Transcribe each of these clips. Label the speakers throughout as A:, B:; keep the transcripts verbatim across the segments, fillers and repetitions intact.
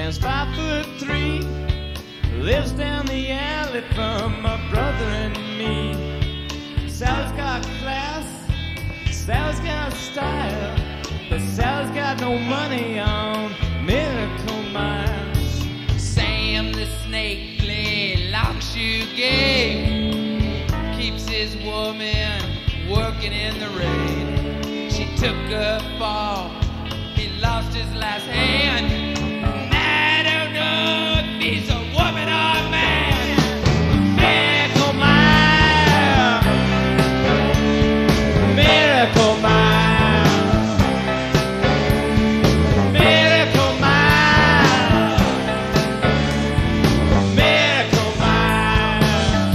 A: Stands five foot three, lives down the alley from my brother and me. Sal's got class, Sal's got style, but Sal's got no money on Miracle Mile.
B: Sam the snake-play longshoe game keeps his woman working in the rain. She took a fall, he lost his last hand. I don't know if he's a woman or a man.
A: Miracle Mile, Miracle Mile, Miracle Mile, Miracle Mile.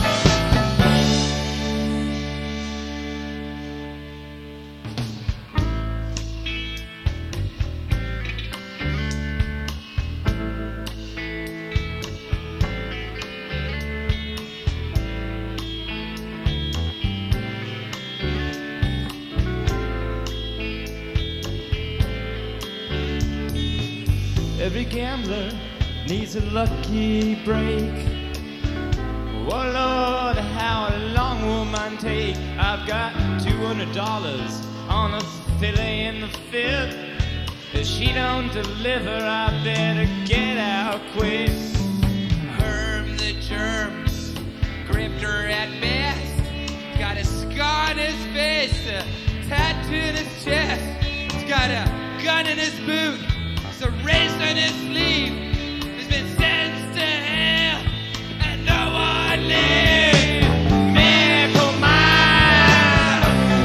A: Every gambler needs a lucky break. Oh Lord, how long will mine take? I've got two hundred dollars on a fillet in the fifth. If she don't deliver, I better get out quick.
B: Herm the germ gripped her at best. Got a scar on his face, a tattoo in his chest. He's got a gun in his boot, a race on his sleeve. He's been sentenced to hell, and no one lives.
A: Miracle Mile,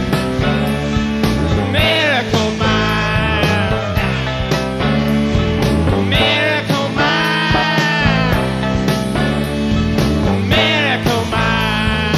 A: Miracle Mile, Miracle Mile, Miracle Mile.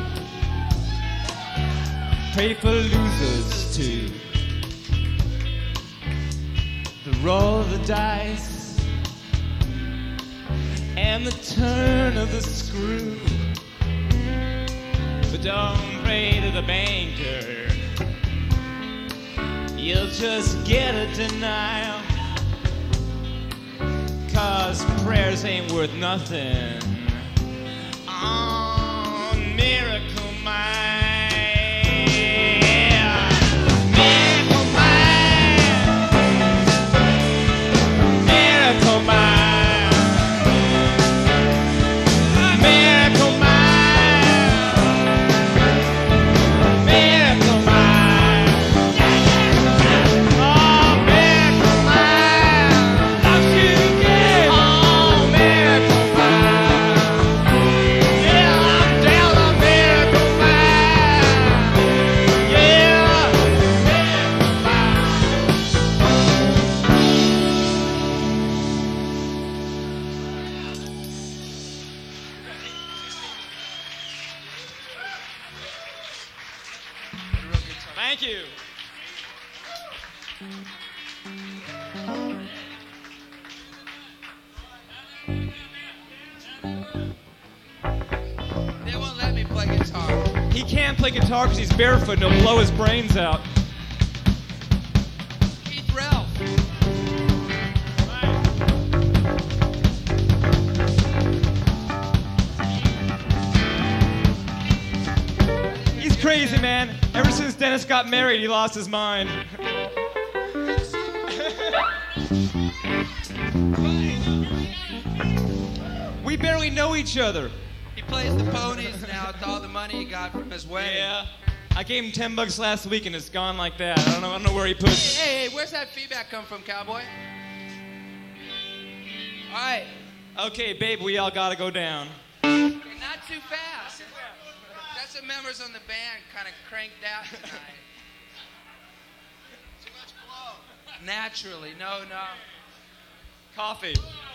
A: pray for losers too. roll of the dice and the turn of the screw. But don't pray to the banker, you'll just get a denial. 'Cause prayers ain't worth nothing on Miracle Mile. Miracle Mile. Miracle Mile. Miracle Mile. Miracle Mile. Oh, Miracle Mile. Loves you again. Oh, Miracle Mile. Yeah, I'm down on Miracle Mile. Yeah, Miracle Mile. Thank you.
B: They won't let me play guitar.
A: He can't play guitar because he's barefoot and he'll blow his brains out.
B: Keith Ralph.
A: He's crazy, man. Ever since Dennis got married, he lost his mind. We barely know each other.
B: He plays the ponies now with all the money he got from his wedding.
A: Yeah. I gave him ten bucks last week and it's gone like that. I don't know, I don't know where he put it.
B: Hey, hey, where's that feedback come from, cowboy? All right.
A: Okay, babe, we all gotta go down.
B: Okay, not too fast. That's the members on the band kind of cranked out tonight. Too much blow. Naturally, no, no.
A: Coffee.